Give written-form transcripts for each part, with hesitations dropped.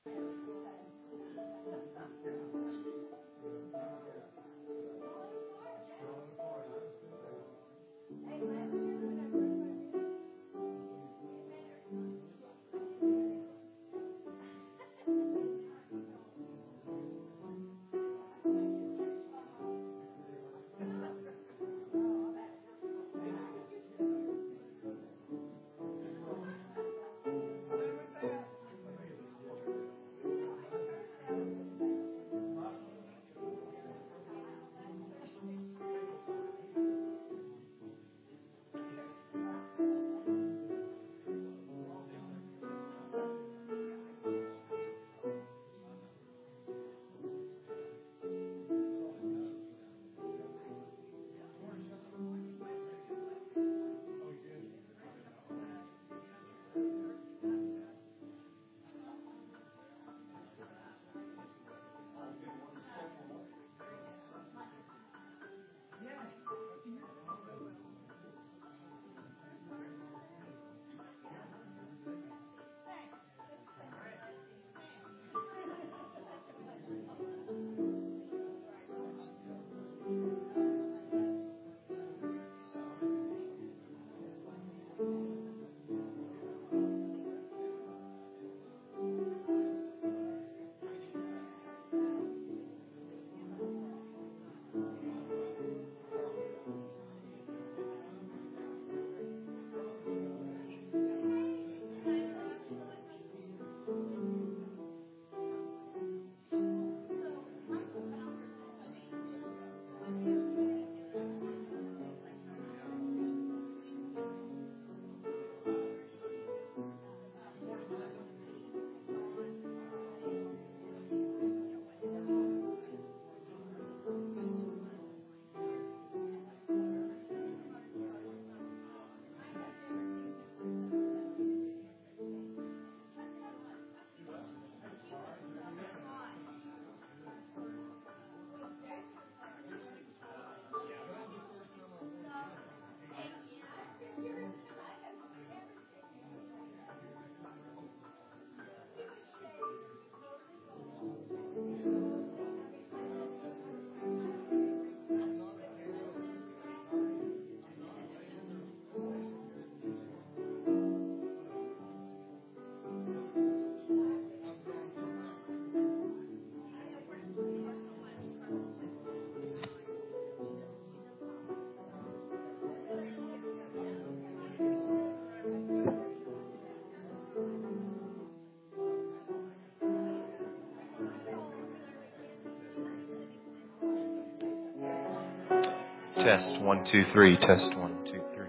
Test 1 2 3. Test 1 2 3.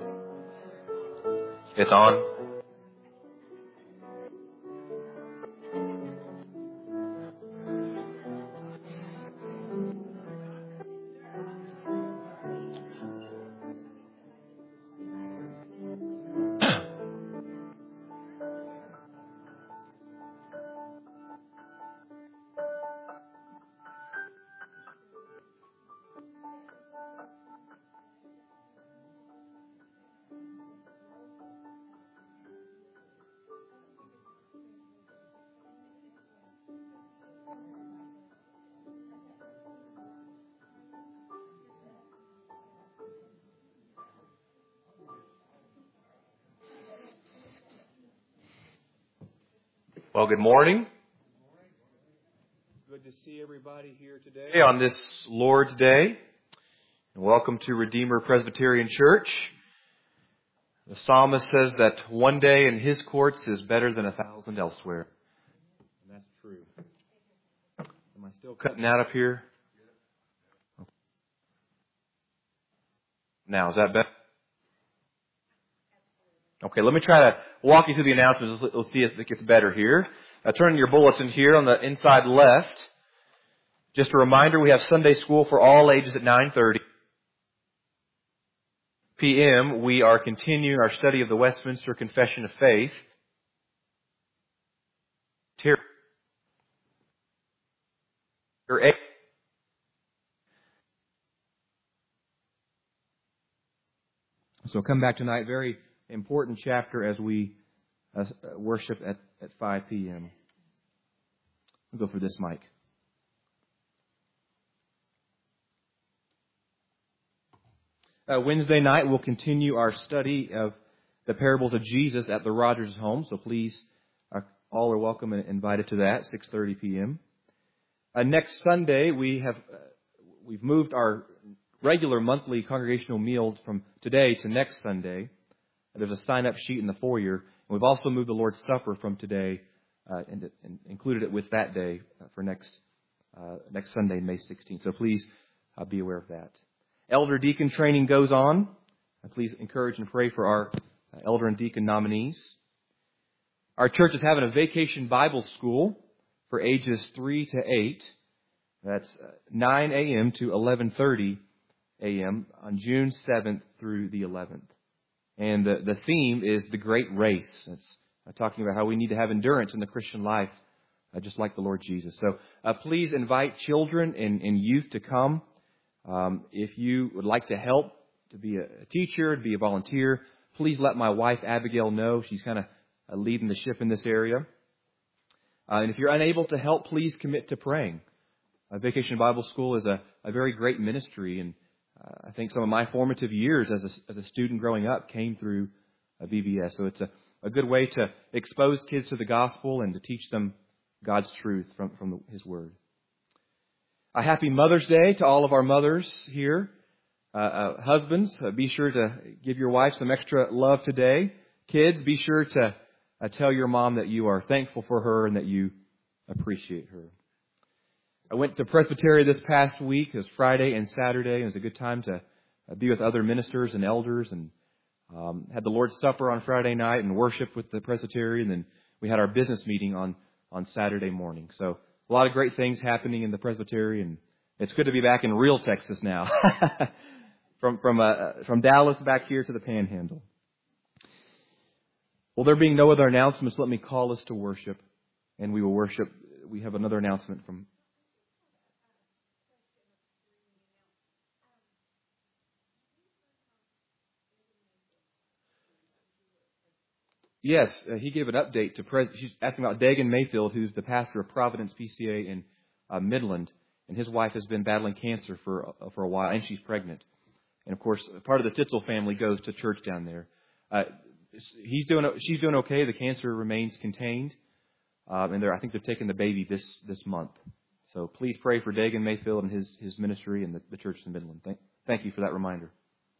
It's on. Well, good morning. It's good to see everybody here today on this Lord's Day. And welcome to Redeemer Presbyterian Church. The psalmist says that one day in his courts is better than 1,000 elsewhere. And that's true. Am I still cutting out up here? Now, is that better? Okay, let me try to walk you through the announcements. Let's see if it gets better here. Turn your bulletin here on the inside left. Just a reminder, we have Sunday school for all ages at 9:30 p.m. We are continuing our study of the Westminster Confession of Faith. So come back tonight. Very important chapter as we worship at 5 p.m. I'll go for this mic. Wednesday night, we'll continue our study of the parables of Jesus at the Rogers home. So please, all are welcome and invited to that, 6:30 p.m. Next Sunday, we've moved our regular monthly congregational meals from today to next Sunday. There's a sign-up sheet in the foyer. And we've also moved the Lord's Supper from today and included it with that day for next Sunday, May 16th. So please be aware of that. Elder deacon training goes on. Please encourage and pray for our elder and deacon nominees. Our church is having a vacation Bible school for ages 3 to 8. That's 9 a.m. to 11:30 a.m. on June 7th through the 11th. And the theme is the great race. It's talking about how we need to have endurance in the Christian life, just like the Lord Jesus. So please invite children and youth to come. If you would like to help, to be a teacher, to be a volunteer, please let my wife Abigail know. She's kind of leading the ship in this area. And if you're unable to help, please commit to praying. Vacation Bible School is a very great ministry, and I think some of my formative years as a student growing up came through VBS. So it's a good way to expose kids to the gospel and to teach them God's truth from His Word. A happy Mother's Day to all of our mothers here. Husbands, be sure to give your wife some extra love today. Kids, be sure to tell your mom that you are thankful for her and that you appreciate her. I went to Presbytery this past week. It was Friday and Saturday. It was a good time to be with other ministers and elders, and had the Lord's Supper on Friday night and worship with the Presbytery, and then we had our business meeting on Saturday morning. So a lot of great things happening in the Presbytery, and it's good to be back in real Texas now, from Dallas back here to the Panhandle. Well, there being no other announcements, let me call us to worship, and we will worship. We have another announcement from. Yes, he gave an update to She's asking about Dagan Mayfield, who's the pastor of Providence PCA in Midland, and his wife has been battling cancer for a while, and she's pregnant. And of course, part of the Titzel family goes to church down there. She's doing okay. The cancer remains contained, and I think they're taking the baby this month. So please pray for Dagan Mayfield and his ministry and the church in Midland. Thank you for that reminder.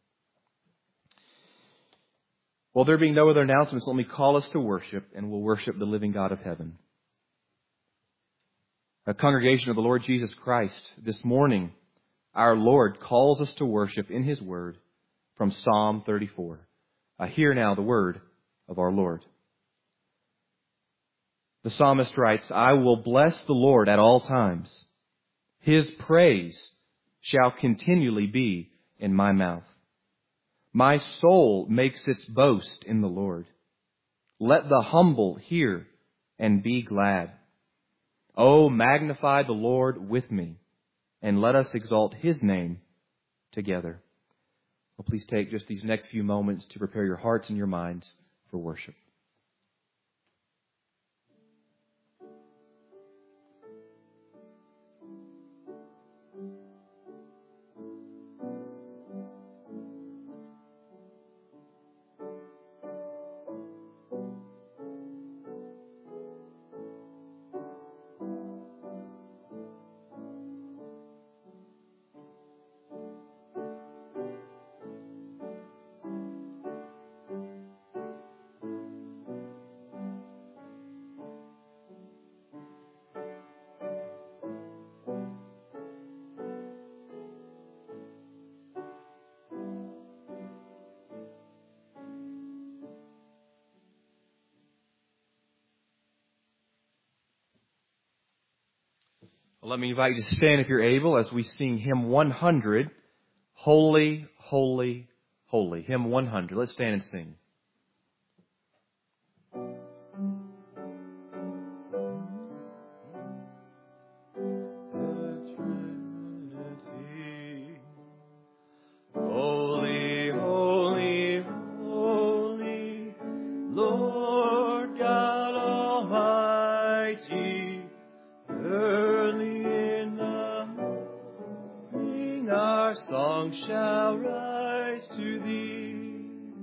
Well, there being no other announcements, let me call us to worship, and we'll worship the living God of heaven. A congregation of the Lord Jesus Christ, this morning, our Lord calls us to worship in His Word from Psalm 34. Hear now the word of our Lord. The psalmist writes, I will bless the Lord at all times. His praise shall continually be in my mouth. My soul makes its boast in the Lord. Let the humble hear and be glad. Oh, magnify the Lord with me, and let us exalt His name together. Well, please take just these next few moments to prepare your hearts and your minds for worship. Let me invite you to stand if you're able as we sing hymn 100, Holy, Holy, Holy. Hymn 100. Let's stand and sing. shall rise to thee.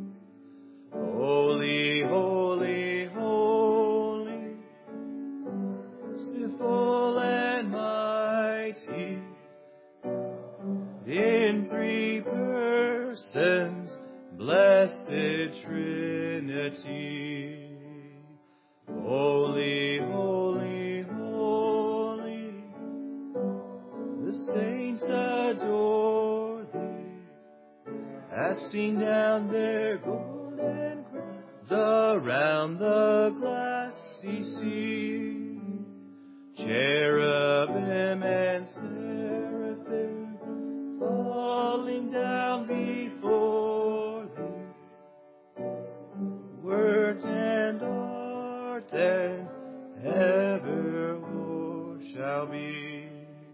Holy, holy, holy, merciful and mighty, in three persons, blessed Trinity. Holy, holy, holy, the saints adore thee, casting down their golden crowns around the glassy sea. Cherubim and seraphim falling down before thee, word and art and evermore shall be.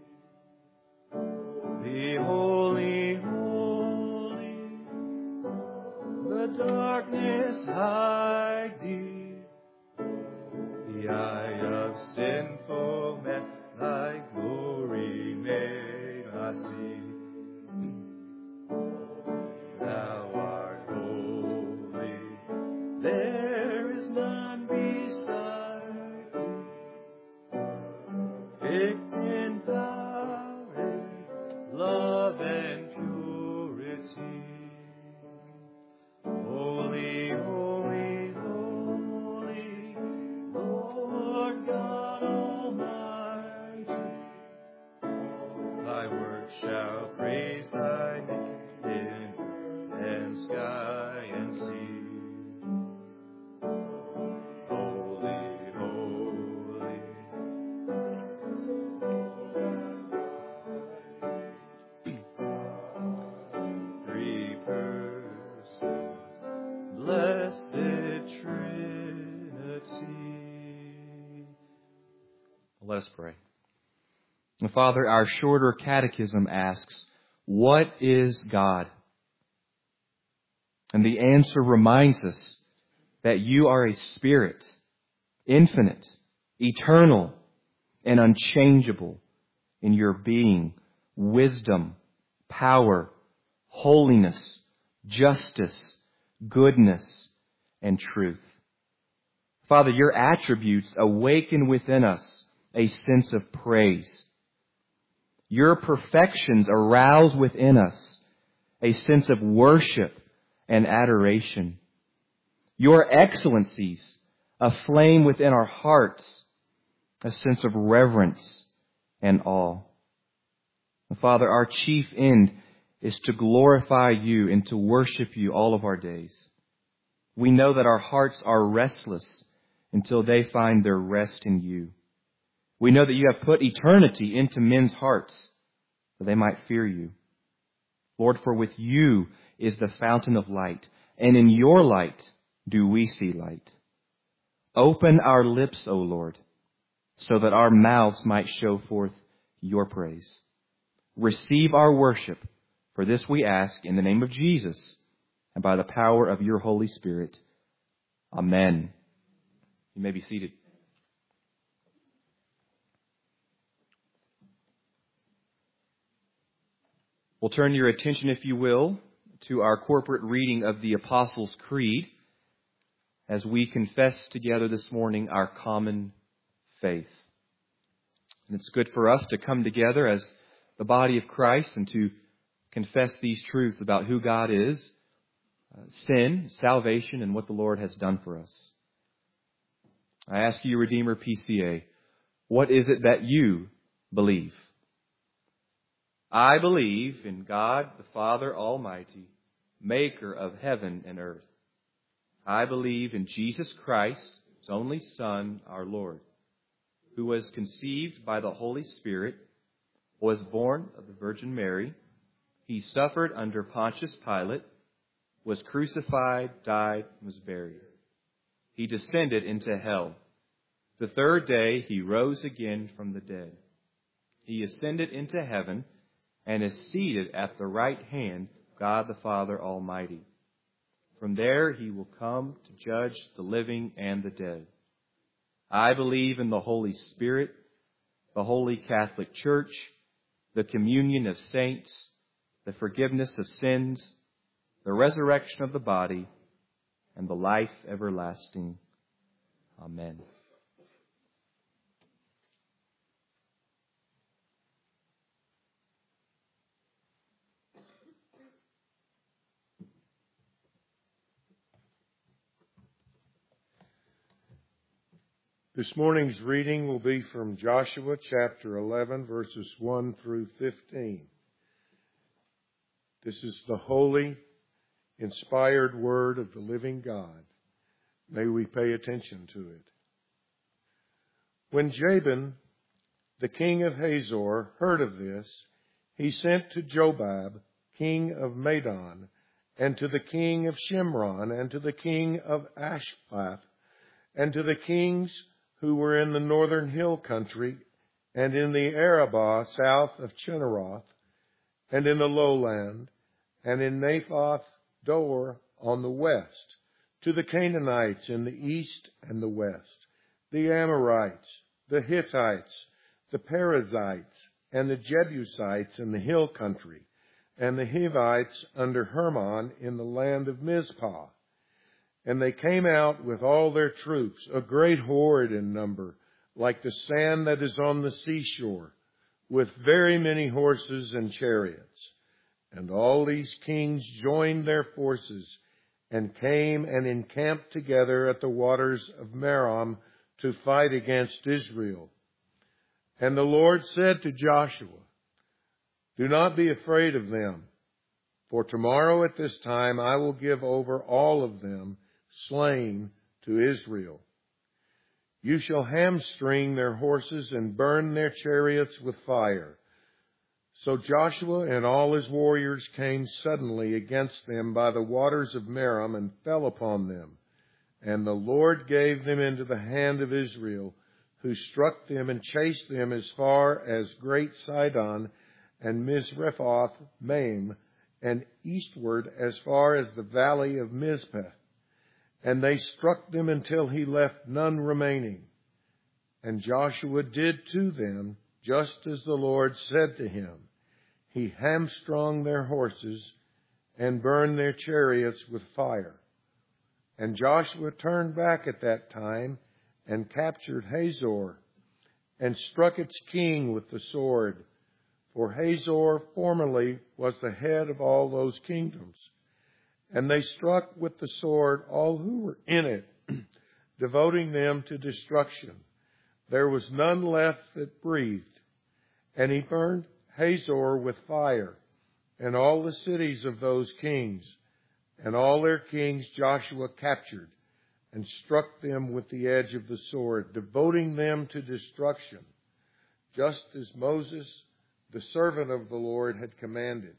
Be holy, holy, the darkness hide thee, the eye of sinful man thy glory may not see. Thou art holy, there is none beside thee, perfect in power, love and purity. Holy, holy, holy, Lord God Almighty, thy word shall praise thy name in earth and sky and sea. Holy, holy, three persons, blessed Trinity. Let us pray. Father, our shorter catechism asks, what is God? And the answer reminds us that you are a spirit, infinite, eternal, and unchangeable in your being, wisdom, power, holiness, justice, goodness, and truth. Father, your attributes awaken within us a sense of praise. Your perfections arouse within us a sense of worship and adoration. Your excellencies aflame within our hearts a sense of reverence and awe. Father, our chief end is to glorify you and to worship you all of our days. We know that our hearts are restless until they find their rest in you. We know that you have put eternity into men's hearts that they might fear you. Lord, for with you is the fountain of light, and in your light do we see light. Open our lips, O Lord, so that our mouths might show forth your praise. Receive our worship, for this we ask in the name of Jesus and by the power of your Holy Spirit. Amen. You may be seated. We'll turn your attention, if you will, to our corporate reading of the Apostles' Creed as we confess together this morning our common faith. And it's good for us to come together as the body of Christ and to confess these truths about who God is, sin, salvation, and what the Lord has done for us. I ask you, Redeemer PCA, what is it that you believe? I believe in God, the Father Almighty, maker of heaven and earth. I believe in Jesus Christ, His only Son, our Lord, who was conceived by the Holy Spirit, was born of the Virgin Mary. He suffered under Pontius Pilate, was crucified, died, and was buried. He descended into hell. The third day He rose again from the dead. He ascended into heaven and is seated at the right hand of God the Father Almighty. From there He will come to judge the living and the dead. I believe in the Holy Spirit, the Holy Catholic Church, the communion of saints, the forgiveness of sins, the resurrection of the body, and the life everlasting. Amen. This morning's reading will be from Joshua chapter 11, verses 1 through 15. This is the holy, inspired word of the living God. May we pay attention to it. When Jabin, the king of Hazor, heard of this, he sent to Jobab, king of Madon, and to the king of Shimron, and to the king of Ashphath, and to the kings who were in the northern hill country, and in the Arabah south of Chinneroth, and in the lowland, and in Naphoth Dor on the west, to the Canaanites in the east and the west, the Amorites, the Hittites, the Perizzites, and the Jebusites in the hill country, and the Hivites under Hermon in the land of Mizpah. And they came out with all their troops, a great horde in number, like the sand that is on the seashore, with very many horses and chariots. And all these kings joined their forces and came and encamped together at the waters of Merom to fight against Israel. And the Lord said to Joshua, "Do not be afraid of them, for tomorrow at this time I will give over all of them slain to Israel. You shall hamstring their horses and burn their chariots with fire." So Joshua and all his warriors came suddenly against them by the waters of Merom and fell upon them. And the Lord gave them into the hand of Israel, who struck them and chased them as far as Great Sidon and Misrephoth Maim, and eastward as far as the valley of Mizpeh. And they struck them until he left none remaining. And Joshua did to them just as the Lord said to him. He hamstrung their horses and burned their chariots with fire. And Joshua turned back at that time and captured Hazor and struck its king with the sword. For Hazor formerly was the head of all those kingdoms. And they struck with the sword all who were in it, devoting them to destruction. There was none left that breathed. And he burned Hazor with fire, and all the cities of those kings. And all their kings Joshua captured, and struck them with the edge of the sword, devoting them to destruction, just as Moses, the servant of the Lord, had commanded.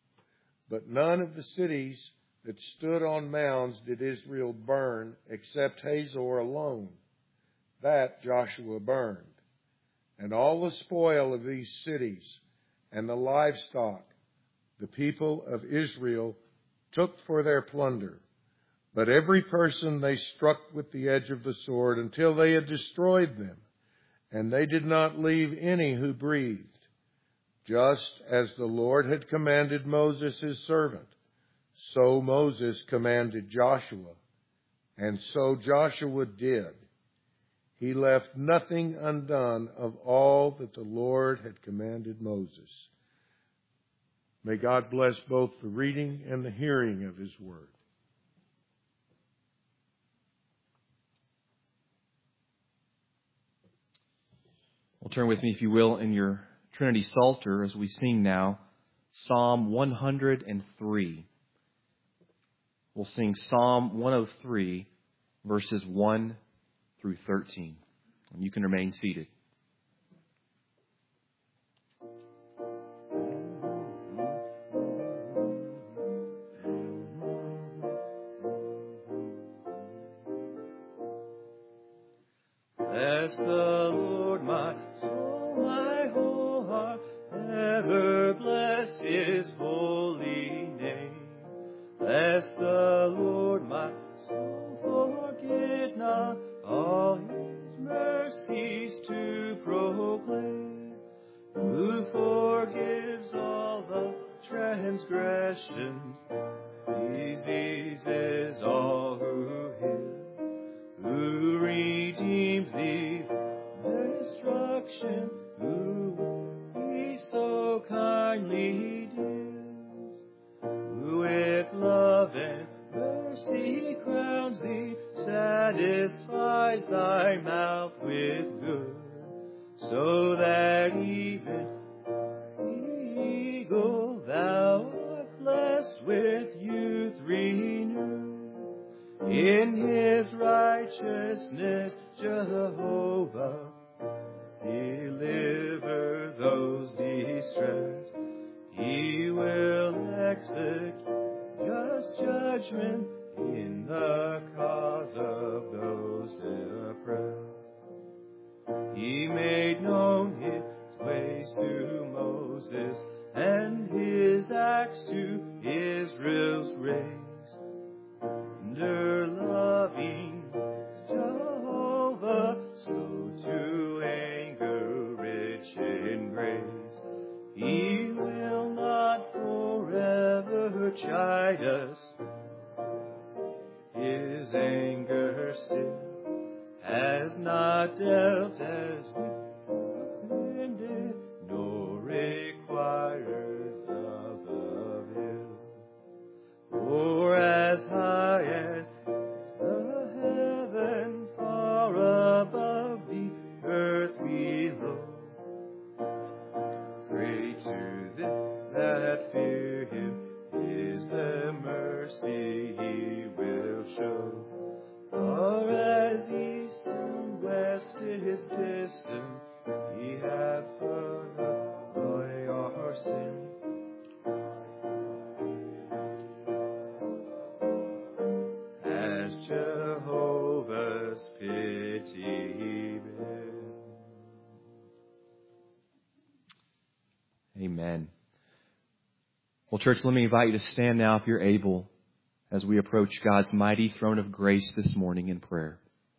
But none of the cities that stood on mounds did Israel burn, except Hazor alone. That Joshua burned. And all the spoil of these cities and the livestock the people of Israel took for their plunder. But every person they struck with the edge of the sword until they had destroyed them, and they did not leave any who breathed, just as the Lord had commanded Moses his servant. So Moses commanded Joshua, and so Joshua did. He left nothing undone of all that the Lord had commanded Moses. May God bless both the reading and the hearing of his word. Well, turn with me, if you will, in your Trinity Psalter as we sing now Psalm 103. We'll sing Psalm 103, verses 1 through 13. And you can remain seated. Bless the Lord, my soul, my whole heart, ever bless his holy name. Bless the Lord, my soul, forget not all his mercies to proclaim, who forgives all the transgressions Diseases all who heal, who redeems thee, destruction, who he so kindly deals, who with love and mercy crowns thee, satisfies thy mouth with good, so that even eagle thou art blessed with youth renewed. In his righteousness Jehovah deliver those distressed. He will execute just judgment in the cause of those depressed. He made known his ways to Moses, and his acts to Israel's race. Tender loving is Jehovah, slow to anger, rich in grace. He will not forever chide us. His anger still has not dealt as we offended, nor required love of ill. For as high as the heaven, far above the earth below, great to them that fear him is the mercy he will show. Far as east and west is distant, he hath put away our sin. As Jehovah's pity been. Amen. Well, church, let me invite you to stand now if you're able as we approach God's mighty throne of grace this morning in prayer.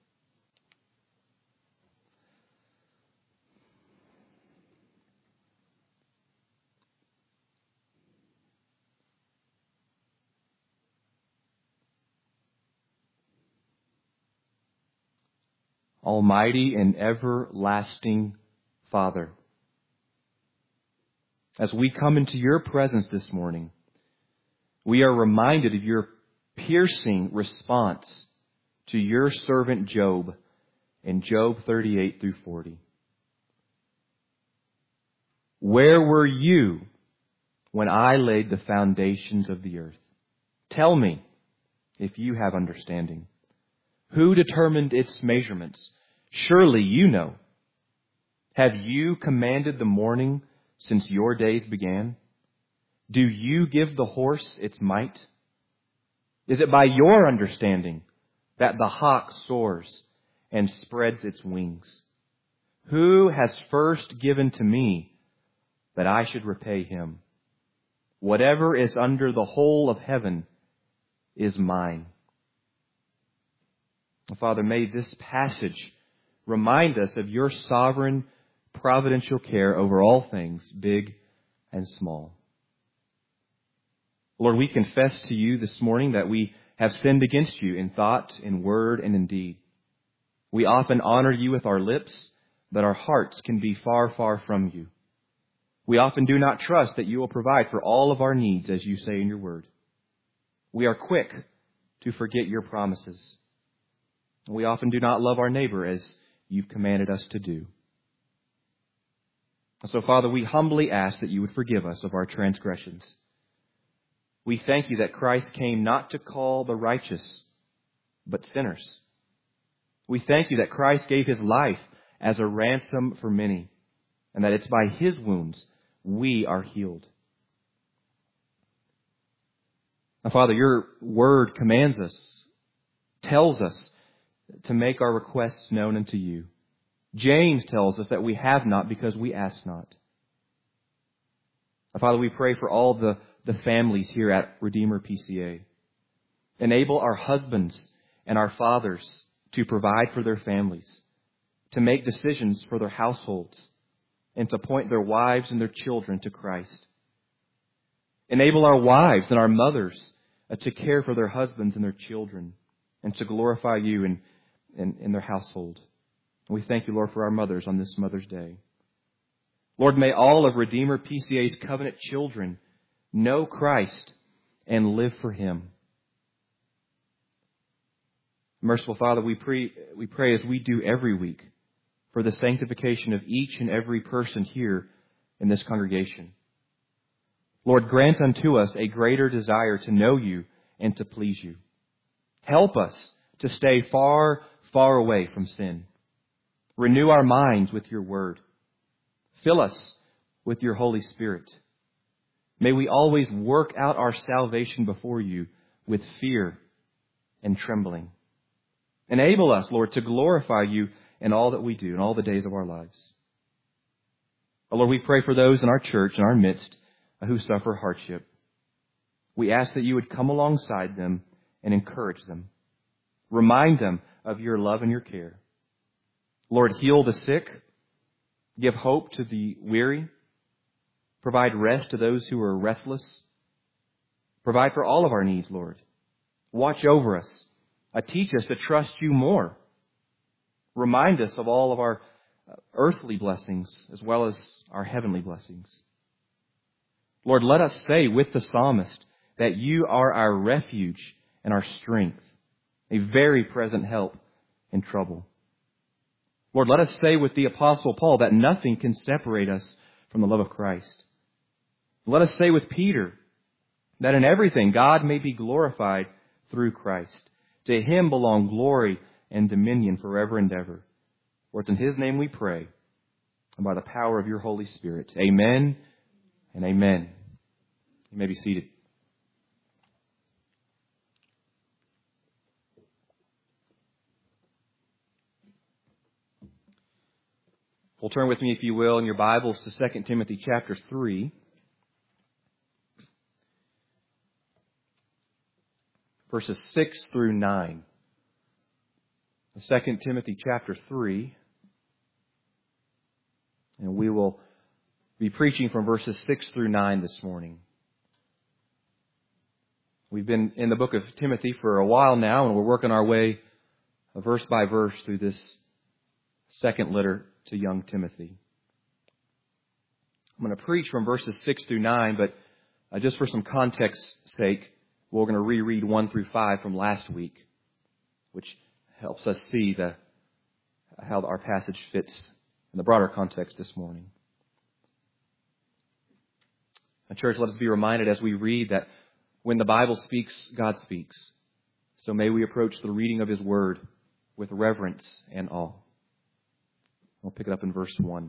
Almighty and everlasting Father, as we come into your presence this morning, we are reminded of your piercing response to your servant Job in Job 38 through 40. Where were you when I laid the foundations of the earth? Tell me if you have understanding. Who determined its measurements? Surely you know. Have you commanded the morning since your days began? Do you give the horse its might? Is it by your understanding that the hawk soars and spreads its wings? Who has first given to me that I should repay him? Whatever is under the whole of heaven is mine. Father, may this passage remind us of your sovereign, providential care over all things, big and small. Lord, we confess to you this morning that we have sinned against you in thought, in word, and in deed. We often honor you with our lips, but our hearts can be far, far from you. We often do not trust that you will provide for all of our needs, as you say in your word. We are quick to forget your promises. We often do not love our neighbor as you've commanded us to do. So, Father, we humbly ask that you would forgive us of our transgressions. We thank you that Christ came not to call the righteous, but sinners. We thank you that Christ gave his life as a ransom for many, and that it's by his wounds we are healed. Now, Father, your word commands us, tells us to make our requests known unto you. James tells us that we have not because we ask not. Now, Father, we pray for all the families here at Redeemer PCA. Enable our husbands and our fathers to provide for their families, to make decisions for their households, and to point their wives and their children to Christ. Enable our wives and our mothers to care for their husbands and their children and to glorify you in their household. And we thank you, Lord, for our mothers on this Mother's Day. Lord, may all of Redeemer PCA's covenant children know Christ and live for Him. Merciful Father, we pray as we do every week for the sanctification of each and every person here in this congregation. Lord, grant unto us a greater desire to know you and to please you. Help us to stay far, far away from sin. Renew our minds with your word. Fill us with your Holy Spirit. May we always work out our salvation before you with fear and trembling. Enable us, Lord, to glorify you in all that we do, in all the days of our lives. Oh, Lord, we pray for those in our church, in our midst, who suffer hardship. We ask that you would come alongside them and encourage them. Remind them of your love and your care. Lord, heal the sick. Give hope to the weary. Provide rest to those who are restless. Provide for all of our needs, Lord. Watch over us. Teach us to trust you more. Remind us of all of our earthly blessings as well as our heavenly blessings. Lord, let us say with the psalmist that you are our refuge and our strength, a very present help in trouble. Lord, let us say with the Apostle Paul that nothing can separate us from the love of Christ. Let us say with Peter that in everything God may be glorified through Christ. To Him belong glory and dominion forever and ever. For it's in His name we pray, and by the power of your Holy Spirit. Amen and amen. You may be seated. Well, turn with me, if you will, in your Bibles to 2 Timothy chapter 3. Verses 6 through 9. 2 Timothy chapter 3. And we will be preaching from verses 6 through 9 this morning. We've been in the book of Timothy for a while now, and we're working our way verse by verse through this second letter to young Timothy. I'm going to preach from verses 6 through 9, but just for some context's sake, we're going to reread 1 through 5 from last week, which helps us see how our passage fits in the broader context this morning. And church, let us be reminded as we read that when the Bible speaks, God speaks. So may we approach the reading of His Word with reverence and awe. We'll pick it up in verse 1.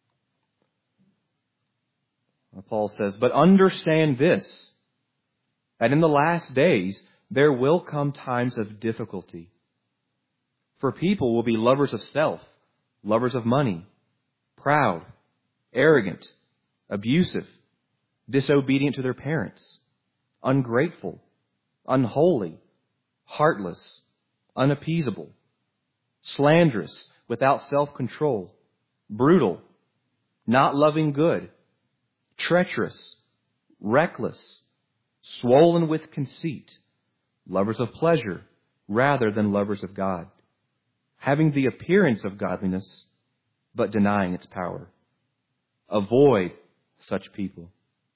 Paul says, "But understand this, that in the last days there will come times of difficulty. For people will be lovers of self, lovers of money, proud, arrogant, abusive, disobedient to their parents, ungrateful, unholy, heartless, unappeasable, slanderous, without self-control, brutal, not loving good, treacherous, reckless, swollen with conceit, lovers of pleasure rather than lovers of God, having the appearance of godliness, but denying its power. Avoid such people.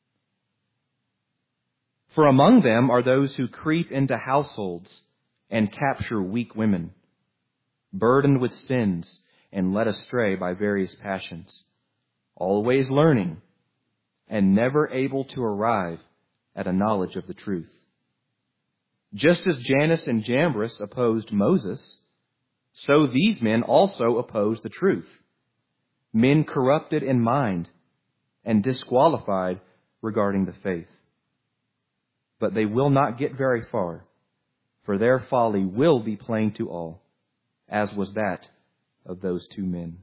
For among them are those who creep into households and capture weak women, burdened with sins and led astray by various passions, always learning and never able to arrive at a knowledge of the truth. Just as Jannes and Jambres opposed Moses, so these men also oppose the truth, men corrupted in mind and disqualified regarding the faith. But they will not get very far, for their folly will be plain to all, as was that of those two men."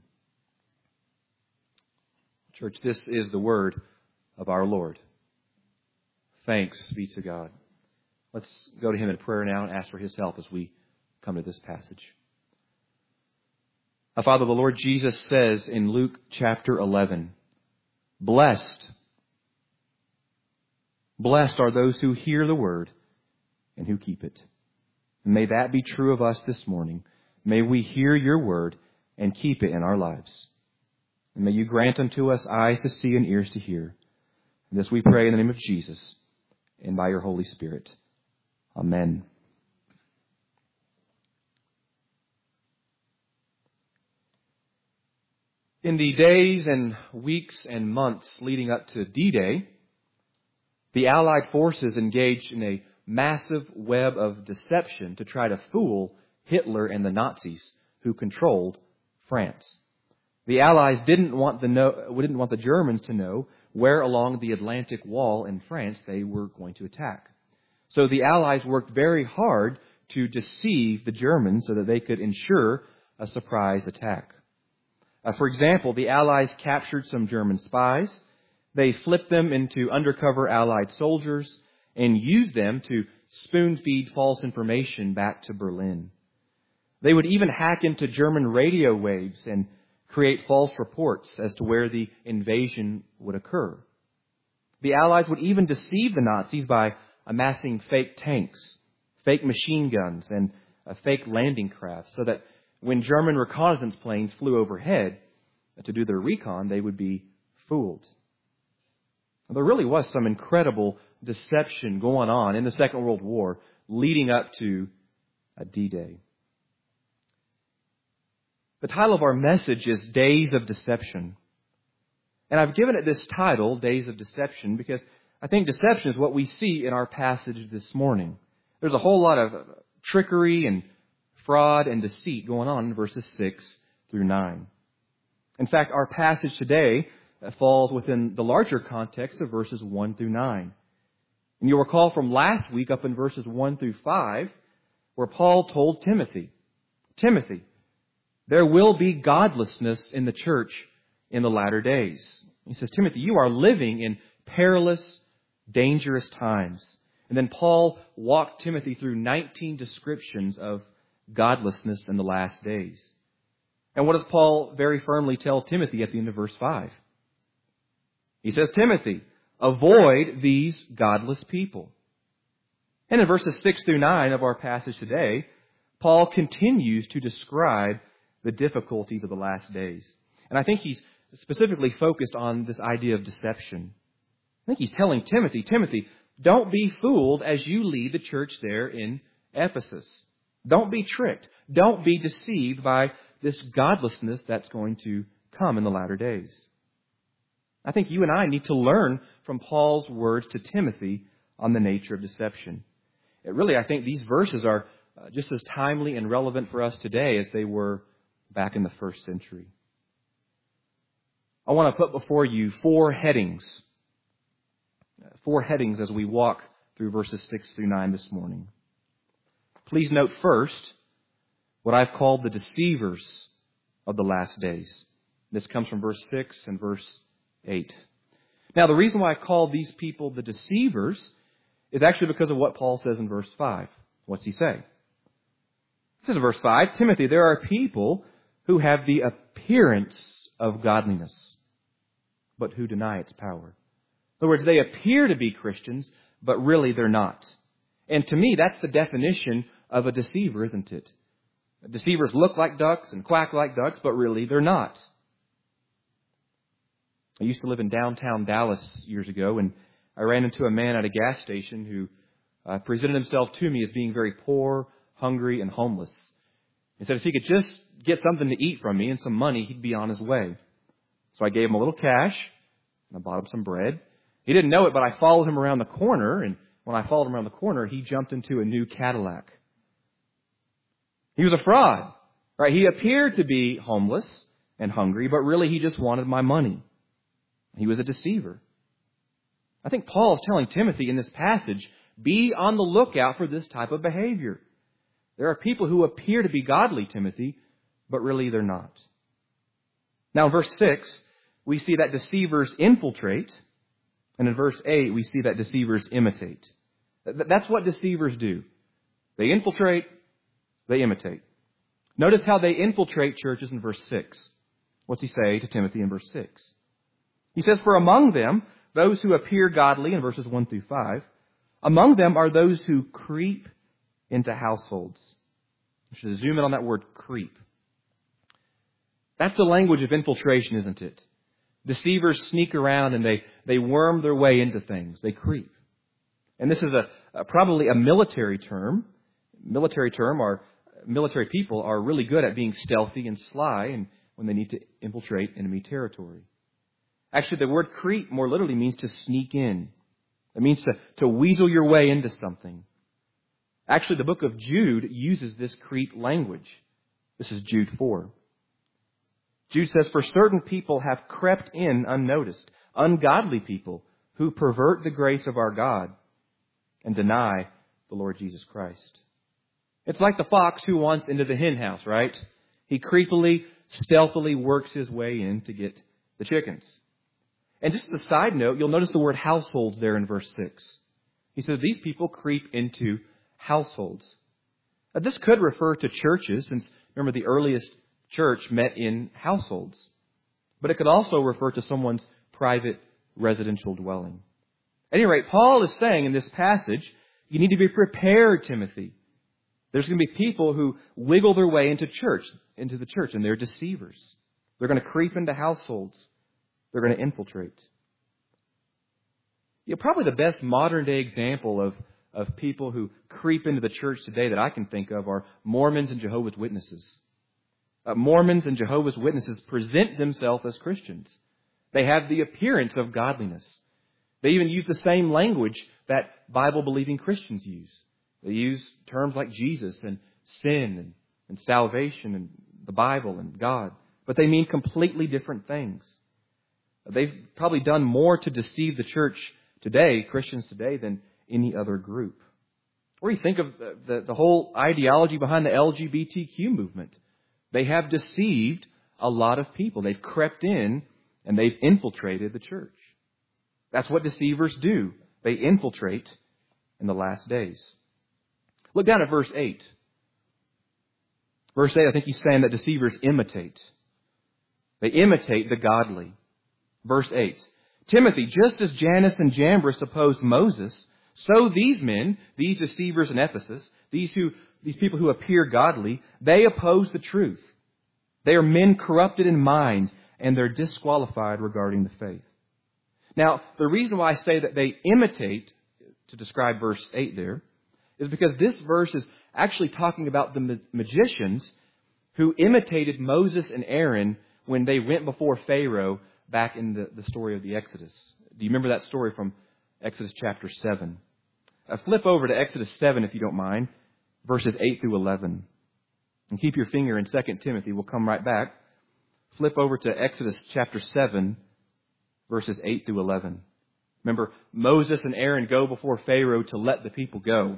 Church, this is the word of our Lord. Thanks be to God. Let's go to Him in prayer now and ask for His help as we come to this passage. Father, the Lord Jesus says in Luke chapter 11, "Blessed Blessed are those who hear the word and who keep it. And may that be true of us this morning. May we hear your word and keep it in our lives. And may you grant unto us eyes to see and ears to hear. And this we pray in the name of Jesus and by your Holy Spirit. Amen. In the days and weeks and months leading up to D-Day, the Allied forces engaged in a massive web of deception to try to fool Hitler and the Nazis who controlled France. The Allies didn't want the Germans to know where along the Atlantic Wall in France they were going to attack. So the Allies worked very hard to deceive the Germans so that they could ensure a surprise attack. For example, the Allies captured some German spies. They flipped them into undercover Allied soldiers and used them to spoon-feed false information back to Berlin. They would even hack into German radio waves and create false reports as to where the invasion would occur. The Allies would even deceive the Nazis by amassing fake tanks, fake machine guns, and fake landing crafts so that when German reconnaissance planes flew overhead to do their recon, they would be fooled. There really was some incredible deception going on in the Second World War leading up to D-Day. The title of our message is Days of Deception. And I've given it this title, Days of Deception, because I think deception is what we see in our passage this morning. There's a whole lot of trickery and fraud and deceit going on in verses 6 through 9. In fact, our passage today falls within the larger context of verses 1 through 9. And you'll recall from last week up in verses 1 through 5, where Paul told Timothy, there will be godlessness in the church in the latter days. He says, Timothy, you are living in perilous, dangerous times. And then Paul walked Timothy through 19 descriptions of godlessness in the last days. And what does Paul very firmly tell Timothy at the end of verse 5? He says, Timothy, avoid these godless people. And in verses 6 through 9 of our passage today, Paul continues to describe the difficulties of the last days. And I think he's specifically focused on this idea of deception. I think he's telling Timothy, don't be fooled as you lead the church there in Ephesus. Don't be tricked. Don't be deceived by this godlessness that's going to come in the latter days. I think you and I need to learn from Paul's words to Timothy on the nature of deception. I think these verses are just as timely and relevant for us today as they were back in the first century. I want to put before you four headings as we walk through verses 6 through 9 this morning. Please note first what I've called the deceivers of the last days. This comes from verse 6 and verse 8. Now, the reason why I call these people the deceivers is actually because of what Paul says in verse 5. What's he say? He says in verse 5, Timothy, there are people who have the appearance of godliness, but who deny its power. In other words, they appear to be Christians, but really they're not. And to me, that's the definition of a deceiver, isn't it? Deceivers look like ducks and quack like ducks, but really they're not. I used to live in downtown Dallas years ago, and I ran into a man at a gas station who presented himself to me as being very poor, hungry, and homeless. He said if he could just get something to eat from me and some money, he'd be on his way. So I gave him a little cash, and I bought him some bread. He didn't know it, but I followed him around the corner, and when I followed him around the corner, he jumped into a new Cadillac. He was a fraud, right? He appeared to be homeless and hungry, but really he just wanted my money. He was a deceiver. I think Paul is telling Timothy in this passage, be on the lookout for this type of behavior. There are people who appear to be godly, Timothy, but really they're not. Now in verse 6, we see that deceivers infiltrate, and in verse 8, we see that deceivers imitate. That's what deceivers do. They infiltrate, they imitate. Notice how they infiltrate churches in verse 6. What's he say to Timothy in verse 6? He says, for among them those who appear godly in verses 1 through 5. Among them are those who creep into households. I should zoom in on that word creep. That's the language of infiltration, isn't it? Deceivers sneak around and they worm their way into things. They creep. And this is probably a military term. Military people are really good at being stealthy and sly and when they need to infiltrate enemy territory. Actually, the word creep more literally means to sneak in. It means to weasel your way into something. Actually, the book of Jude uses this creep language. This is Jude 4. Jude says, "For certain people have crept in unnoticed, ungodly people who pervert the grace of our God and deny the Lord Jesus Christ." It's like the fox who wants into the hen house, right? He creepily, stealthily works his way in to get the chickens. And just as a side note, you'll notice the word households there in verse 6. He says these people creep into households. This could refer to churches, since remember the earliest church met in households. But it could also refer to someone's private residential dwelling. At any rate, Paul is saying in this passage, you need to be prepared, Timothy. There's going to be people who wiggle their way into the church, and they're deceivers. They're going to creep into households. They're going to infiltrate. Probably the best modern day example of people who creep into the church today that I can think of are Mormons and Jehovah's Witnesses. Mormons and Jehovah's Witnesses present themselves as Christians. They have the appearance of godliness. They even use the same language that Bible-believing Christians use. They use terms like Jesus and sin and salvation and the Bible and God. But they mean completely different things. They've probably done more to deceive the church today, Christians today, than any other group. Or you think of the whole ideology behind the LGBTQ movement. They have deceived a lot of people. They've crept in and they've infiltrated the church. That's what deceivers do. They infiltrate in the last days. Look down at verse 8. Verse 8, I think he's saying that deceivers imitate. They imitate the godly. Verse 8, "Timothy, just as Jannes and Jambres opposed Moses, so these men, these deceivers in Ephesus, these people who appear godly, they oppose the truth. They are men corrupted in mind, and they're disqualified regarding the faith." Now, the reason why I say that they imitate, to describe verse 8 there, is because this verse is actually talking about the magicians who imitated Moses and Aaron when they went before Pharaoh back in the story of the Exodus. Do you remember that story from Exodus chapter 7? Flip over to Exodus 7 if you don't mind, verses 8 through 11. And keep your finger in 2 Timothy. We'll come right back. Flip over to Exodus chapter 7, verses 8 through 11. Remember, Moses and Aaron go before Pharaoh to let the people go.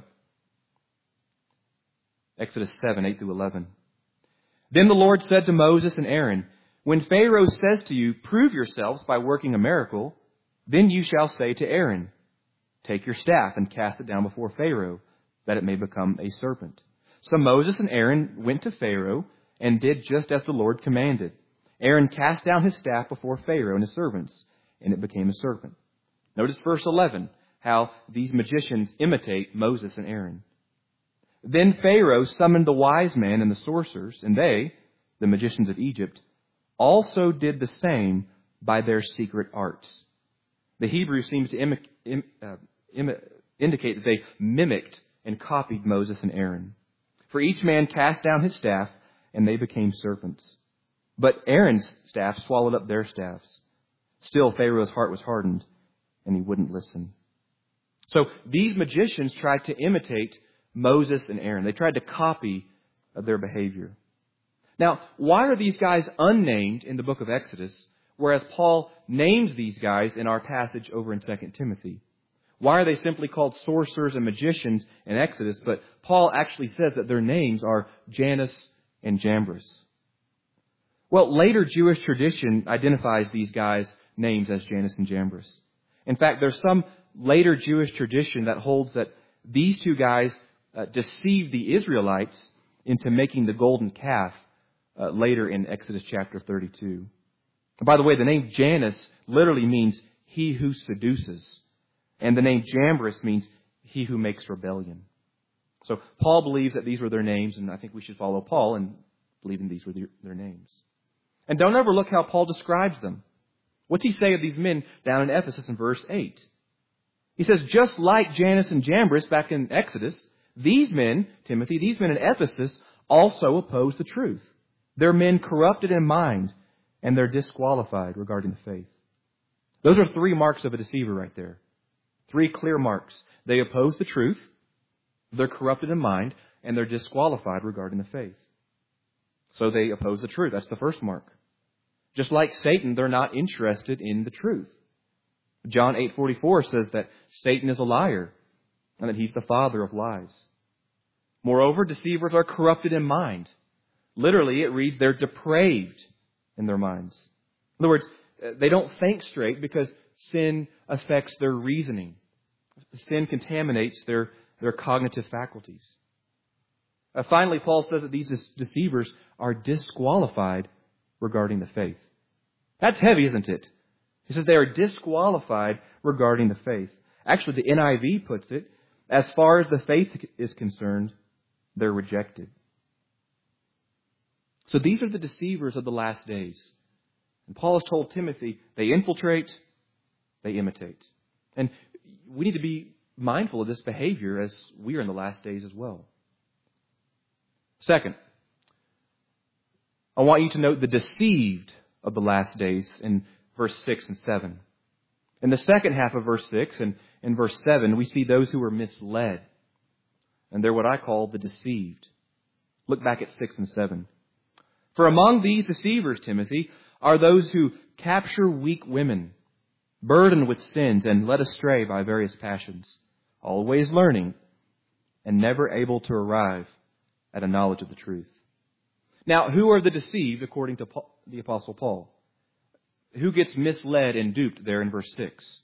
Exodus 7, 8 through 11. "Then the Lord said to Moses and Aaron, 'When Pharaoh says to you, prove yourselves by working a miracle, then you shall say to Aaron, take your staff and cast it down before Pharaoh, that it may become a serpent.' So Moses and Aaron went to Pharaoh and did just as the Lord commanded. Aaron cast down his staff before Pharaoh and his servants, and it became a serpent." Notice verse 11, how these magicians imitate Moses and Aaron. "Then Pharaoh summoned the wise men and the sorcerers, and they, the magicians of Egypt, also did the same by their secret arts." The Hebrew seems to indicate that they mimicked and copied Moses and Aaron. "For each man cast down his staff, and they became serpents. But Aaron's staff swallowed up their staffs. Still Pharaoh's heart was hardened, and he wouldn't listen." So these magicians tried to imitate Moses and Aaron. They tried to copy their behavior. Now, why are these guys unnamed in the book of Exodus, whereas Paul names these guys in our passage over in 2 Timothy? Why are they simply called sorcerers and magicians in Exodus, but Paul actually says that their names are Jannes and Jambres? Well, later Jewish tradition identifies these guys' names as Jannes and Jambres. In fact, there's some later Jewish tradition that holds that these two guys deceived the Israelites into making the golden calf later in Exodus chapter 32. And by the way, the name Jannes literally means he who seduces. And the name Jambres means he who makes rebellion. So Paul believes that these were their names, and I think we should follow Paul in believing these were their names. And don't overlook how Paul describes them. What's he say of these men down in Ephesus in verse 8? He says, just like Jannes and Jambres back in Exodus, these men, Timothy, these men in Ephesus also oppose the truth. They're men corrupted in mind, and they're disqualified regarding the faith. Those are 3 marks of a deceiver right there. 3 clear marks. They oppose the truth, they're corrupted in mind, and they're disqualified regarding the faith. So they oppose the truth. That's the first mark. Just like Satan, they're not interested in the truth. John 8:44 says that Satan is a liar and that he's the father of lies. Moreover, deceivers are corrupted in mind. Literally, it reads they're depraved in their minds. In other words, they don't think straight because sin affects their reasoning. Sin contaminates their cognitive faculties. Finally, Paul says that these deceivers are disqualified regarding the faith. That's heavy, isn't it? He says they are disqualified regarding the faith. Actually, the NIV puts it, as far as the faith is concerned, they're rejected. So these are the deceivers of the last days. And Paul has told Timothy, they infiltrate, they imitate. And we need to be mindful of this behavior as we are in the last days as well. Second, I want you to note the deceived of the last days in verse 6 and 7. In the second half of verse 6 and in verse 7, we see those who were misled. And they're what I call the deceived. Look back at 6 and 7. For among these deceivers, Timothy, are those who capture weak women, burdened with sins and led astray by various passions, always learning and never able to arrive at a knowledge of the truth. Now, who are the deceived according to the Apostle Paul? Who gets misled and duped there in verse 6?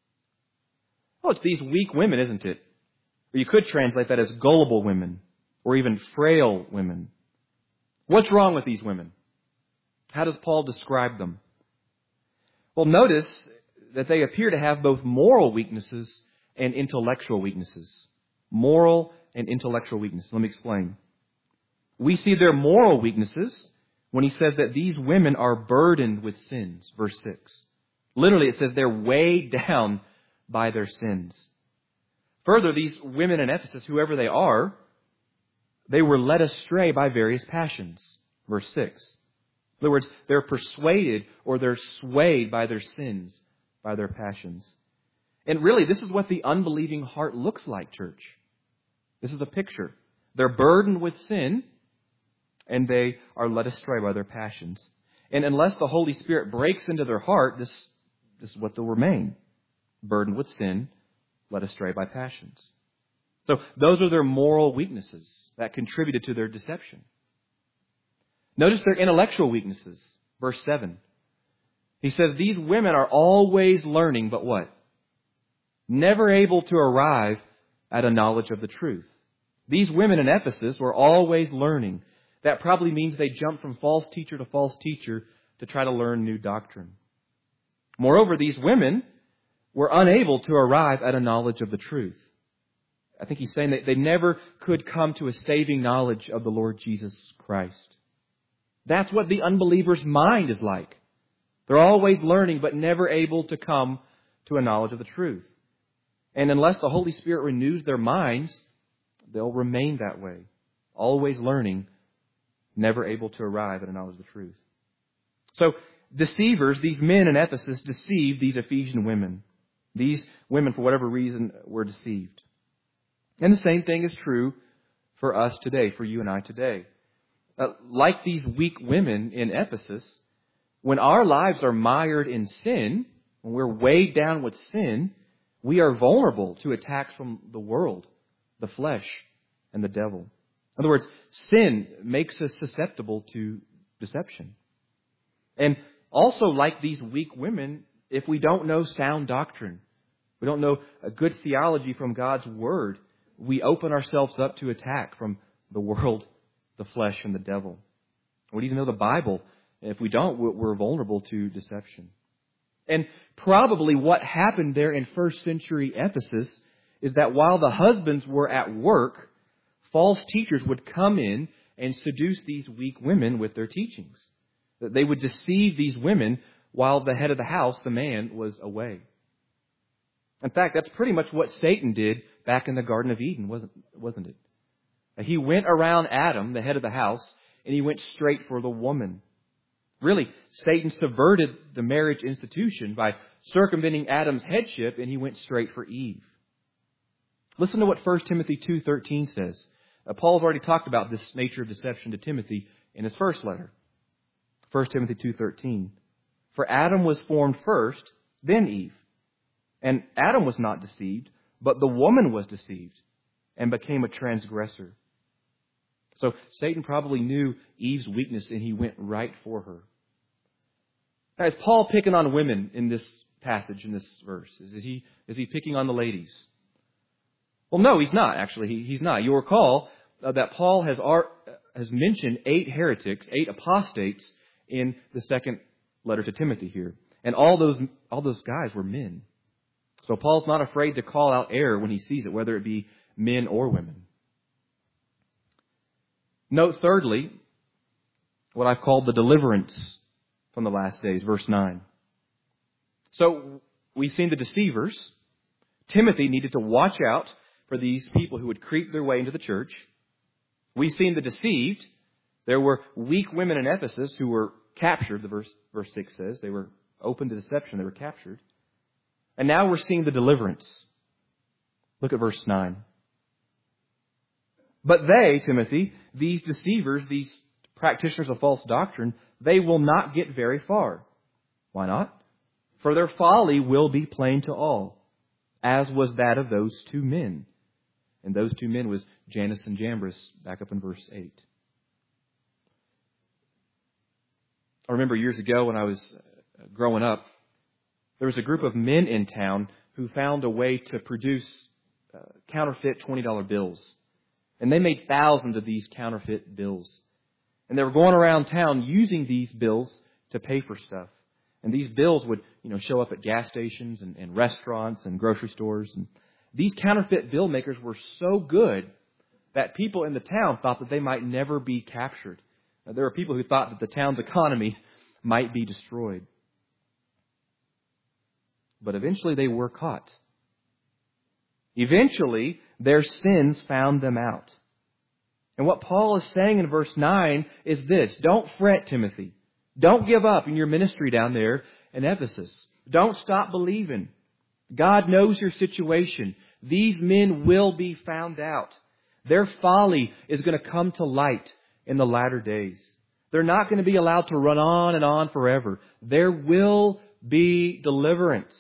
Oh, it's these weak women, isn't it? Or you could translate that as gullible women or even frail women. What's wrong with these women? How does Paul describe them? Well, notice that they appear to have both moral weaknesses and intellectual weaknesses. Moral and intellectual weaknesses. Let me explain. We see their moral weaknesses when he says that these women are burdened with sins, verse 6. Literally, it says they're weighed down by their sins. Further, these women in Ephesus, whoever they are, they were led astray by various passions, verse 6. In other words, they're persuaded or they're swayed by their sins, by their passions. And really, this is what the unbelieving heart looks like, church. This is a picture. They're burdened with sin, and they are led astray by their passions. And unless the Holy Spirit breaks into their heart, this is what they'll remain. Burdened with sin, led astray by passions. So those are their moral weaknesses that contributed to their deception. Notice their intellectual weaknesses. Verse 7. He says, these women are always learning, but what? Never able to arrive at a knowledge of the truth. These women in Ephesus were always learning. That probably means they jumped from false teacher to false teacher to try to learn new doctrine. Moreover, these women were unable to arrive at a knowledge of the truth. I think he's saying that they never could come to a saving knowledge of the Lord Jesus Christ. That's what the unbeliever's mind is like. They're always learning, but never able to come to a knowledge of the truth. And unless the Holy Spirit renews their minds, they'll remain that way. Always learning, never able to arrive at a knowledge of the truth. So, deceivers, these men in Ephesus, deceived these Ephesian women. These women, for whatever reason, were deceived. And the same thing is true for us today, for you and I today. Like these weak women in Ephesus, when our lives are mired in sin, when we're weighed down with sin, we are vulnerable to attacks from the world, the flesh, and the devil. In other words, sin makes us susceptible to deception. And also, like these weak women, if we don't know sound doctrine, we don't know a good theology from God's Word, we open ourselves up to attack from the world, the flesh, and the devil. We need to know the Bible. If we don't, we're vulnerable to deception. And probably what happened there in first century Ephesus is that while the husbands were at work, false teachers would come in and seduce these weak women with their teachings. That they would deceive these women while the head of the house, the man, was away. In fact, that's pretty much what Satan did back in the Garden of Eden, wasn't it? He went around Adam, the head of the house, and he went straight for the woman. Really, Satan subverted the marriage institution by circumventing Adam's headship, and he went straight for Eve. Listen to what 1 Timothy 2:13 says. Paul's already talked about this nature of deception to Timothy in his first letter. 1 Timothy 2:13. For Adam was formed first, then Eve. And Adam was not deceived, but the woman was deceived and became a transgressor. So Satan probably knew Eve's weakness and he went right for her. Now, is Paul picking on women in this passage, in this verse? Is he picking on the ladies? Well, no, he's not, actually. He's not. You'll recall that Paul has mentioned 8 heretics, 8 apostates in the second letter to Timothy here. And all those guys were men. So Paul's not afraid to call out error when he sees it, whether it be men or women. Note thirdly, what I've called the deliverance from the last days, verse 9. So we've seen the deceivers. Timothy needed to watch out for these people who would creep their way into the church. We've seen the deceived. There were weak women in Ephesus who were captured, verse 6 says. They were open to deception. They were captured. And now we're seeing the deliverance. Look at verse 9. But they, Timothy, these deceivers, these practitioners of false doctrine, they will not get very far. Why not? For their folly will be plain to all, as was that of those 2 men. And those 2 men was Jannes and Jambres, back up in verse 8. I remember years ago when I was growing up, there was a group of men in town who found a way to produce counterfeit $20 bills. And they made thousands of these counterfeit bills. And they were going around town using these bills to pay for stuff. And these bills would, show up at gas stations and restaurants and grocery stores. And these counterfeit bill makers were so good that people in the town thought that they might never be captured. Now, there were people who thought that the town's economy might be destroyed. But eventually they were caught. Eventually, their sins found them out. And what Paul is saying in verse 9 is this: don't fret, Timothy. Don't give up in your ministry down there in Ephesus. Don't stop believing. God knows your situation. These men will be found out. Their folly is going to come to light in the latter days. They're not going to be allowed to run on and on forever. There will be deliverance.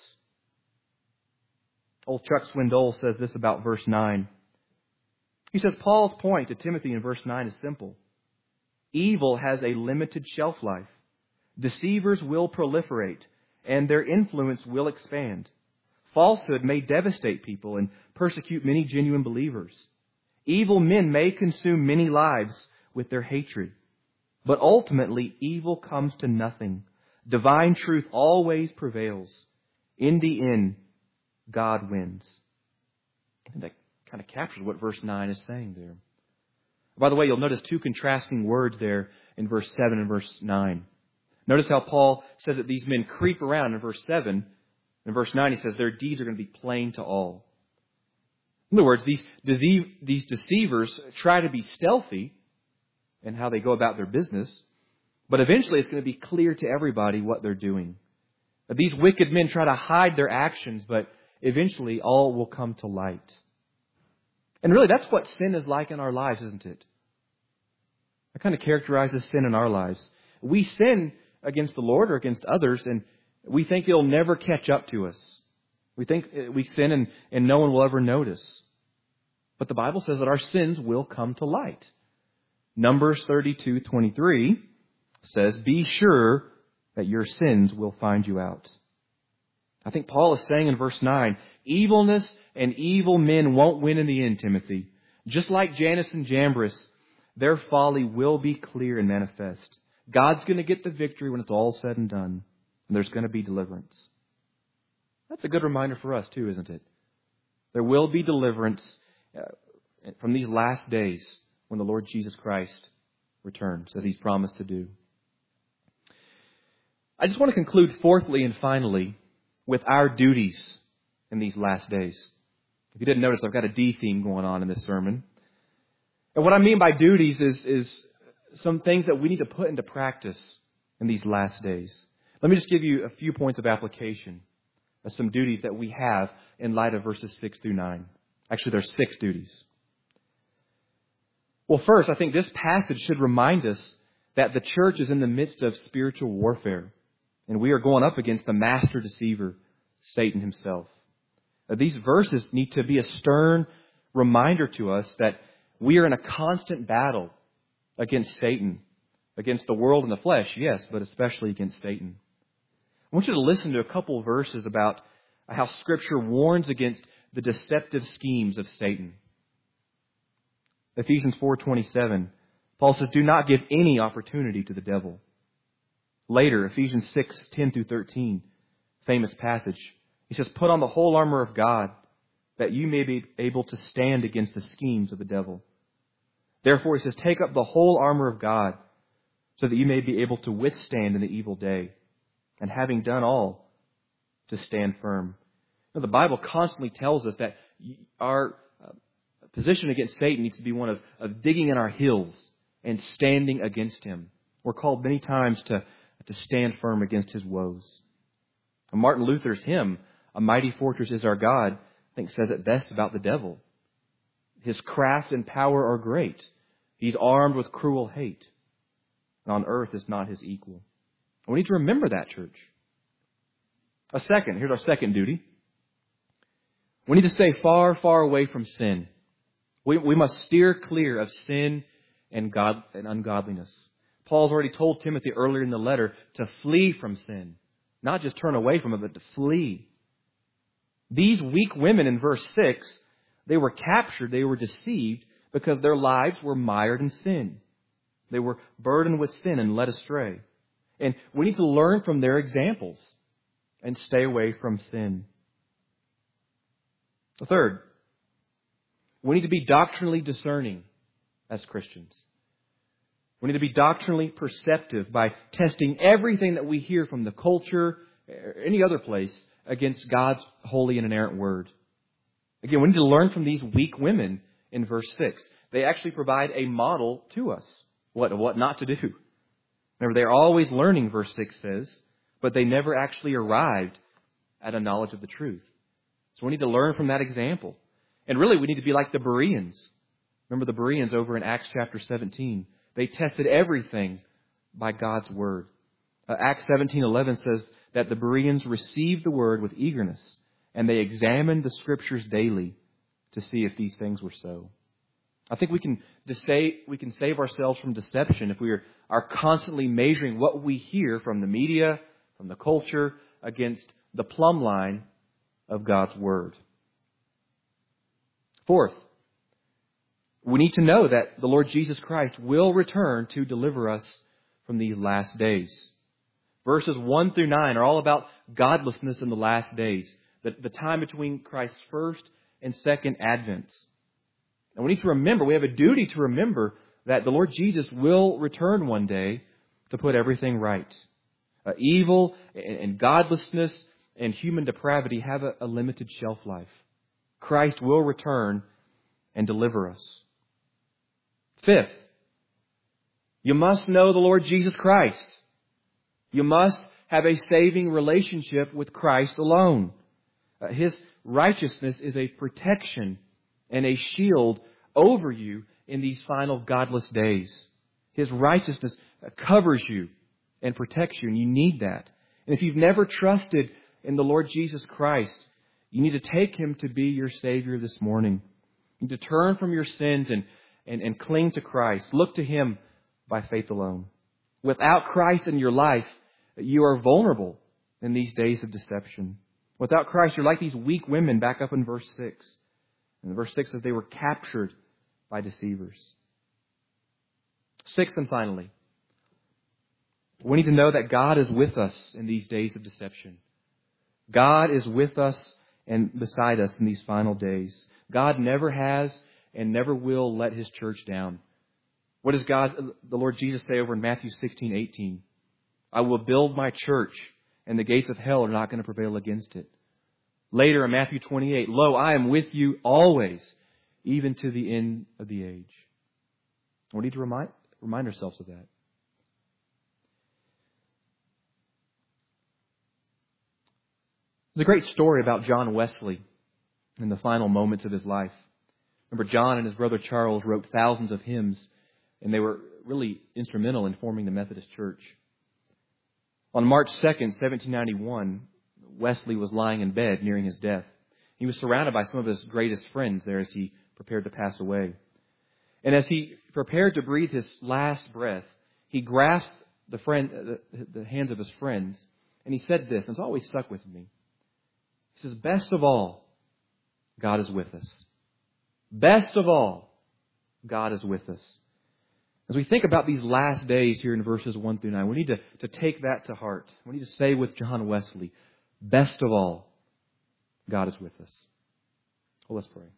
Old Chuck Swindoll says this about verse 9. He says, Paul's point to Timothy in verse 9 is simple. Evil has a limited shelf life. Deceivers will proliferate, and their influence will expand. Falsehood may devastate people and persecute many genuine believers. Evil men may consume many lives with their hatred. But ultimately, evil comes to nothing. Divine truth always prevails. In the end, God wins. And that kind of captures what verse 9 is saying there. By the way, you'll notice 2 contrasting words there in verse 7 and verse 9. Notice how Paul says that these men creep around in verse 7. In verse 9, he says their deeds are going to be plain to all. In other words, these deceivers try to be stealthy in how they go about their business, but eventually it's going to be clear to everybody what they're doing. These wicked men try to hide their actions, but eventually all will come to light. And really, that's what sin is like in our lives, isn't it? That kind of characterizes sin in our lives. We sin against the Lord or against others, and we think it'll never catch up to us. We think we sin and no one will ever notice. But the Bible says that our sins will come to light. Numbers 32:23 says, be sure that your sins will find you out. I think Paul is saying in verse 9, evilness and evil men won't win in the end, Timothy. Just like Jannes and Jambres, their folly will be clear and manifest. God's going to get the victory when it's all said and done, and there's going to be deliverance. That's a good reminder for us too, isn't it? There will be deliverance from these last days when the Lord Jesus Christ returns, as He's promised to do. I just want to conclude fourthly and finally with our duties in these last days. If you didn't notice, I've got a D theme going on in this sermon. And what I mean by duties is some things that we need to put into practice in these last days. Let me just give you a few points of application of some duties that we have in light of verses 6 through 9. Actually, there's 6 duties. Well, first, I think this passage should remind us that the church is in the midst of spiritual warfare, and we are going up against the master deceiver, Satan himself. These verses need to be a stern reminder to us that we are in a constant battle against Satan, against the world and the flesh, yes, but especially against Satan. I want you to listen to a couple of verses about how Scripture warns against the deceptive schemes of Satan. Ephesians 4:27, Paul says, "Do not give any opportunity to the devil." Later, Ephesians 6:10 through 13, famous passage. He says, "Put on the whole armor of God, that you may be able to stand against the schemes of the devil. Therefore," he says, "take up the whole armor of God, so that you may be able to withstand in the evil day, and having done all, to stand firm." Now, the Bible constantly tells us that our position against Satan needs to be one of digging in our heels and standing against him. We're called many times to stand firm against his woes. And Martin Luther's hymn, "A Mighty Fortress is Our God," I think says it best about the devil. His craft and power are great. He's armed with cruel hate, and on earth is not his equal. We need to remember that, church. Here's our second duty. We need to stay far, far away from sin. We must steer clear of sin and ungodliness. Paul's already told Timothy earlier in the letter to flee from sin. Not just turn away from it, but to flee. These weak women in verse 6, they were captured, they were deceived because their lives were mired in sin. They were burdened with sin and led astray. And we need to learn from their examples and stay away from sin. Third, we need to be doctrinally discerning as Christians. We need to be doctrinally perceptive by testing everything that we hear from the culture or any other place against God's holy and inerrant word. Again, we need to learn from these weak women in verse 6. They actually provide a model to us, what not to do. Remember, they're always learning, verse 6 says, but they never actually arrived at a knowledge of the truth. So we need to learn from that example. And really, we need to be like the Bereans. Remember the Bereans over in Acts chapter 17. They tested everything by God's word. Acts 17:11 says that the Bereans received the word with eagerness, and they examined the Scriptures daily to see if these things were so. I think we can save ourselves from deception if we are constantly measuring what we hear from the media, from the culture, against the plumb line of God's word. Fourth, we need to know that the Lord Jesus Christ will return to deliver us from these last days. Verses 1 through 9 are all about godlessness in the last days, the time between Christ's first and second advents. And we need to remember, we have a duty to remember that the Lord Jesus will return one day to put everything right. Evil and godlessness and human depravity have a limited shelf life. Christ will return and deliver us. Fifth, you must know the Lord Jesus Christ. You must have a saving relationship with Christ alone. His righteousness is a protection and a shield over you in these final godless days. His righteousness covers you and protects you, and you need that. And if you've never trusted in the Lord Jesus Christ, you need to take Him to be your Savior this morning. You need to turn from your sins and cling to Christ. Look to Him by faith alone. Without Christ in your life, you are vulnerable in these days of deception. Without Christ, you're like these weak women back up in verse 6. And verse 6 says they were captured by deceivers. Sixth and finally, we need to know that God is with us in these days of deception. God is with us and beside us in these final days. God never has and never will let His church down. What does the Lord Jesus say over in Matthew 16:18? I will build my church, and the gates of hell are not going to prevail against it. Later in Matthew 28, lo, I am with you always, even to the end of the age. We need to remind ourselves of that. There's a great story about John Wesley in the final moments of his life. Remember, John and his brother Charles wrote thousands of hymns, and they were really instrumental in forming the Methodist Church. On March 2nd, 1791, Wesley was lying in bed nearing his death. He was surrounded by some of his greatest friends there as he prepared to pass away. And as he prepared to breathe his last breath, he grasped the hands of his friends, and he said this, and it's always stuck with me. He says, best of all, God is with us. Best of all, God is with us. As we think about these last days here in verses 1 through 9, we need to take that to heart. We need to say with John Wesley, best of all, God is with us. Well, let's pray.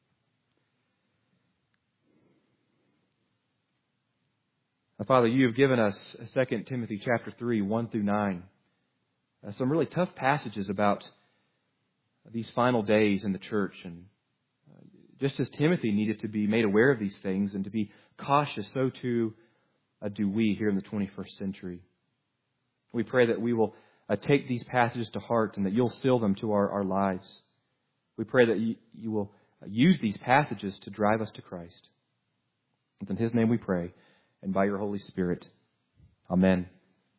Father, you have given us 2 Timothy chapter 3, 1 through 9. Some really tough passages about these final days in the church. And just as Timothy needed to be made aware of these things and to be cautious, so too do we here in the 21st century. We pray that we will take these passages to heart and that you'll seal them to our lives. We pray that you will use these passages to drive us to Christ. It's in His name we pray, and by your Holy Spirit. Amen.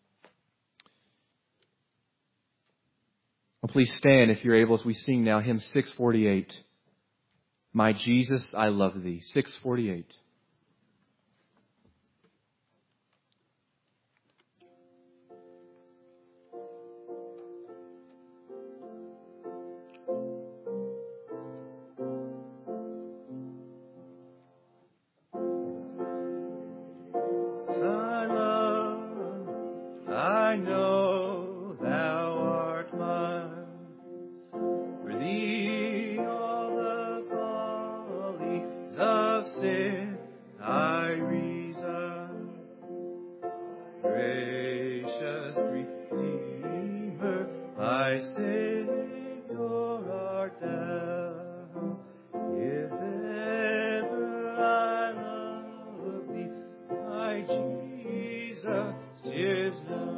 Well, please stand if you're able as we sing now hymn 648. My Jesus, I love thee. 648. I know thou art mine. For thee all the follies of sin I resign. Gracious Redeemer, my Savior art thou. If ever I love thee, my Jesus, 'tis now.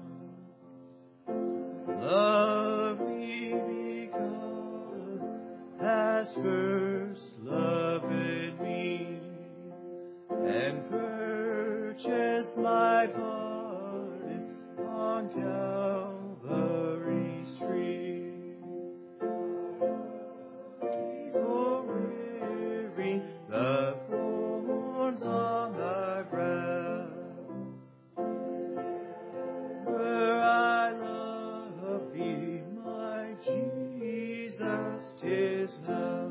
Love me because thou first loved me, and purchased my pardon on Calvary's tree. For wearing the thorns on thy brow, where I love thee, my Jesus, 'tis now.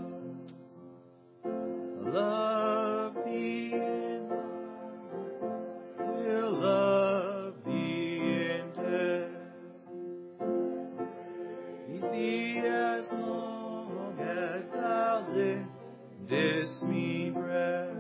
Love thee in life, will love thee in death. Praise thee as long as thou lendest me breath.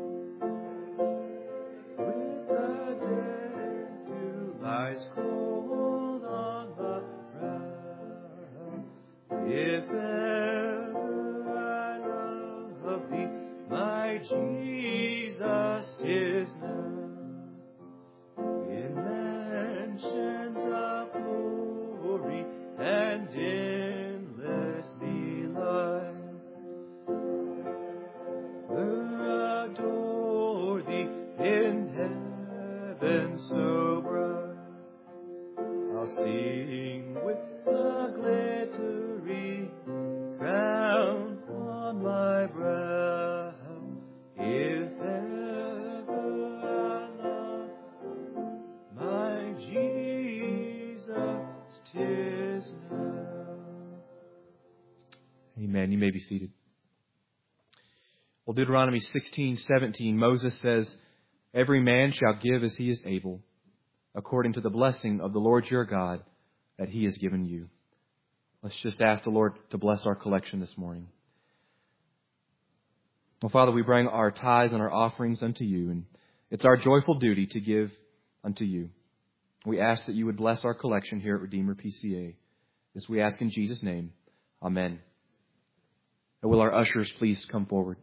With the dead dew lies cold on the brow. If ever I love thee, my Jesus, 'tis now. In mansions of glory and endless delight, we'll adore thee in heaven so bright. I'll sing with the glittering crown on my brow. If ever I love my Jesus, 'tis now. Amen. You may be seated. Well, Deuteronomy 16:17, Moses says, every man shall give as he is able, according to the blessing of the Lord your God that He has given you. Let's just ask the Lord to bless our collection this morning. Well, Father, we bring our tithes and our offerings unto you, and it's our joyful duty to give unto you. We ask that you would bless our collection here at Redeemer PCA. This we ask in Jesus' name. Amen. And will our ushers please come forward?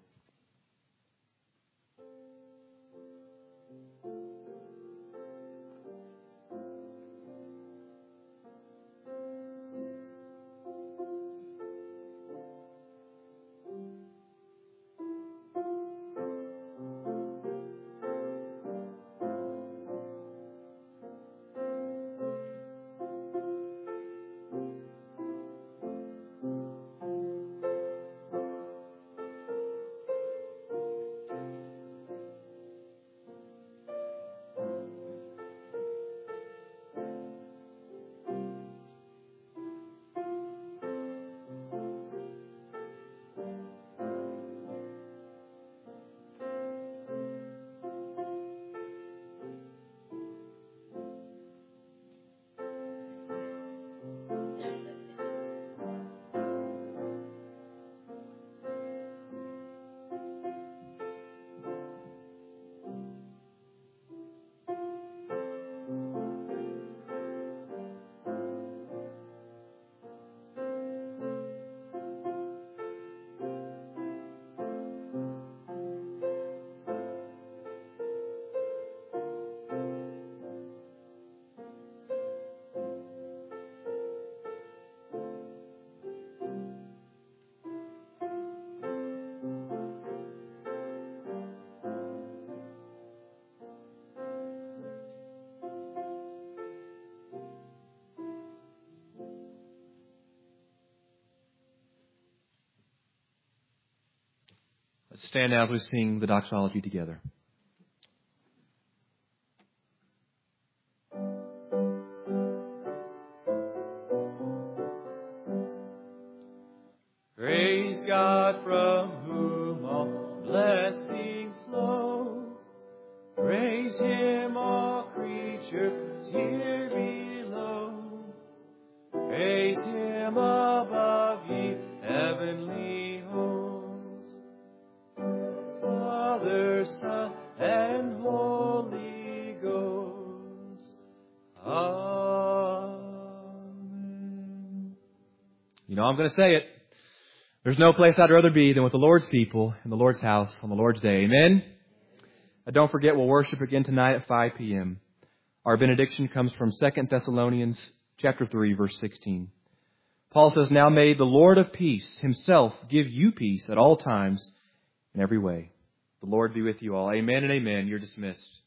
Let's stand now as we sing the doxology together. Praise God from whom all blessings flow. Praise Him, all creatures here below. Praise Him above, ye heavenly hosts. Father, Son, and Holy Ghost. Amen. You know I'm going to say it. There's no place I'd rather be than with the Lord's people in the Lord's house on the Lord's day. Amen? And don't forget, we'll worship again tonight at 5 p.m. Our benediction comes from 2 Thessalonians chapter 3, verse 16. Paul says, "Now may the Lord of peace himself give you peace at all times in every way." The Lord be with you all. Amen and amen. You're dismissed.